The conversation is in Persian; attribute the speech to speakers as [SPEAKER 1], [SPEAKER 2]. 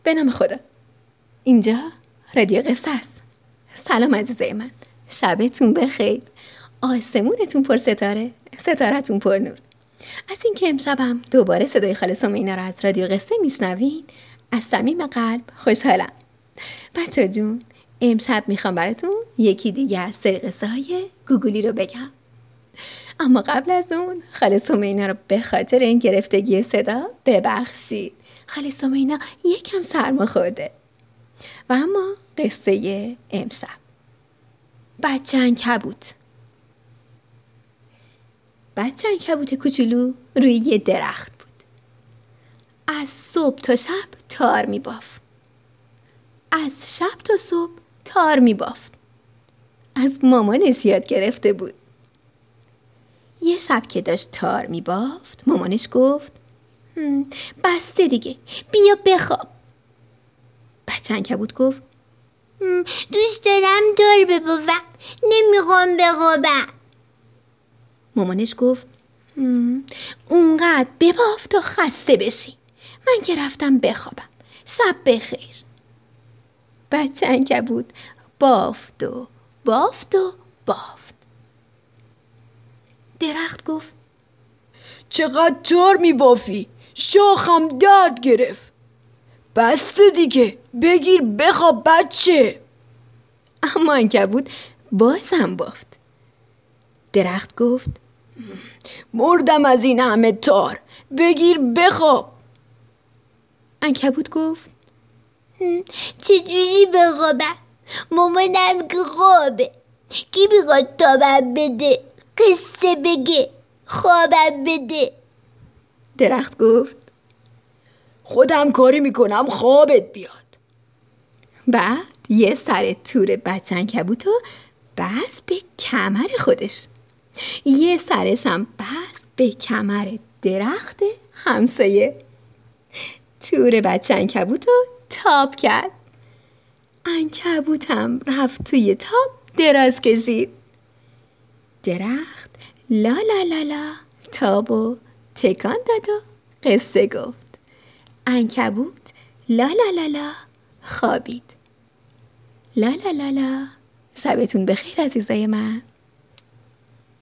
[SPEAKER 1] به نام خدا. اینجا رادیو قصه است. سلام عزیزای من، شبتون بخیر، آسمونتون پر ستاره، ستارتون پر نور. از اینکه امشبم دوباره صدای خاله سمینا رو از رادیو قصه میشنوین از صمیم قلب خوشحالم. بچه جون، امشب میخوام براتون یکی دیگه از سری قصه های گوگلی رو بگم. اما قبل از اون خاله سمینا رو به خاطر این گرفتگی صدا ببخشید. خاله سمینا یکم سرما خورده. و اما قصه امشب، بچه عنکبوت. بچه عنکبوت کوچولو روی یه درخت بود. از صبح تا شب تار میبافت. از شب تا صبح تار میبافت. از مامانش یاد گرفته بود. یه شب که داشت تار میبافت مامانش گفت بسته دیگه، بیا بخواب. بچه عنکبوت گفت
[SPEAKER 2] دوست دارم تار ببافم، نمیخوام بخوابم.
[SPEAKER 1] مامانش گفت اونقدر بباف تا خسته بشی، من که رفتم بخوابم، شب بخیر. بچه عنکبوت بافت و بافت و بافت. درخت گفت
[SPEAKER 3] چقدر تار میبافی، شاخم درد گرفت. بسته دیگه، بگیر بخواب بچه.
[SPEAKER 1] اما عنکبوت بازم بافت. درخت گفت
[SPEAKER 3] مردم از این همه تار، بگیر بخواب.
[SPEAKER 1] عنکبوت گفت
[SPEAKER 2] چجوری بخوابم؟ مامانم که خوابه، کی میخواد تابم بده، قصه بگه، خوابم بده.
[SPEAKER 1] درخت گفت
[SPEAKER 3] خودم کاری میکنم خوابت بیاد.
[SPEAKER 1] بعد یه سر تور بچه عنکبوت رو بست به کمر خودش، یه سرش هم بست به کمر درخت همسایه. تور بچه عنکبوت رو تاب کرد. عنکبوت هم رفت توی تاب دراز کشید. درخت لا لا لا لا تاب و تکان داد و قصه گفت. عنکبوت لا لا لا لا خوابید. لا لا لا لا. شبتون بخیر عزیزای من.